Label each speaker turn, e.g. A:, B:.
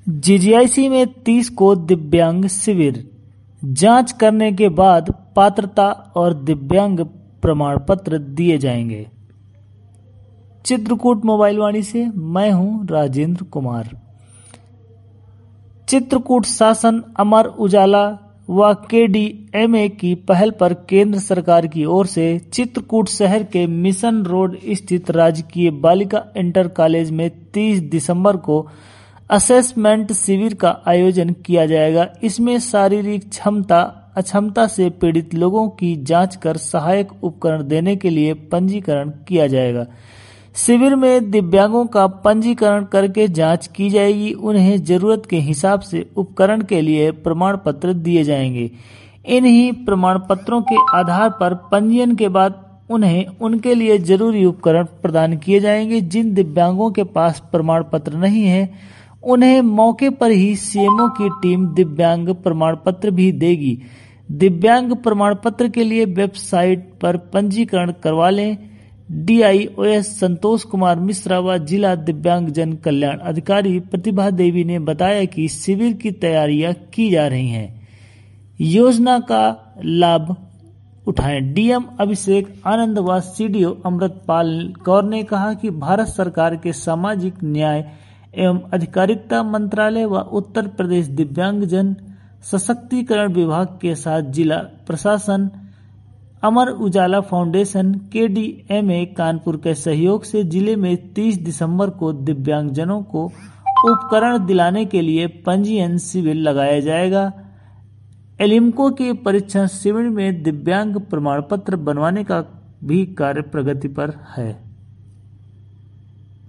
A: GGIC में 30 को दिव्यांग शिविर, जांच करने के बाद पात्रता और दिव्यांग प्रमाण पत्र दिए जाएंगे। चित्रकूट मोबाइल वाणी से मैं हूं राजेंद्र कुमार। चित्रकूट शासन अमर उजाला व केडीएमए की पहल पर केंद्र सरकार की ओर से चित्रकूट शहर के मिशन रोड स्थित राजकीय बालिका इंटर कॉलेज में 30 दिसंबर को असेसमेंट शिविर का आयोजन किया जाएगा। इसमें शारीरिक क्षमता अक्षमता से पीड़ित लोगों की जांच कर सहायक उपकरण देने के लिए पंजीकरण किया जाएगा। शिविर में दिव्यांगों का पंजीकरण करके जांच की जाएगी। उन्हें जरूरत के हिसाब से उपकरण के लिए प्रमाण पत्र दिए जाएंगे। इन्हीं प्रमाण पत्रों के आधार पर पंजीयन के बाद उन्हें उनके लिए जरूरी उपकरण प्रदान किए जाएंगे। जिन दिव्यांगों के पास प्रमाण पत्र नहीं है उन्हें मौके पर ही सीएमओ की टीम दिव्यांग प्रमाण पत्र भी देगी। दिव्यांग प्रमाण पत्र के लिए वेबसाइट पर पंजीकरण करवा लें। डीआईओएस संतोष कुमार मिश्रा व जिला दिव्यांग जन कल्याण अधिकारी प्रतिभा देवी ने बताया कि शिविर की तैयारियां की जा रही हैं। योजना का लाभ उठाएं। डीएम अभिषेक आनंद व सीडीओ अमृतपाल कौर ने कहा कि भारत सरकार के सामाजिक न्याय एवं अधिकारिता मंत्रालय व उत्तर प्रदेश दिव्यांग जन सशक्तिकरण विभाग के साथ जिला प्रशासन, अमर उजाला फाउंडेशन, केडीएमए कानपुर के सहयोग से जिले में 30 दिसंबर को दिव्यांगजनों को उपकरण दिलाने के लिए पंजीयन शिविर लगाया जाएगा। एलिम्को के परीक्षण शिविर में दिव्यांग प्रमाण पत्र बनवाने का भी कार्य प्रगति पर है।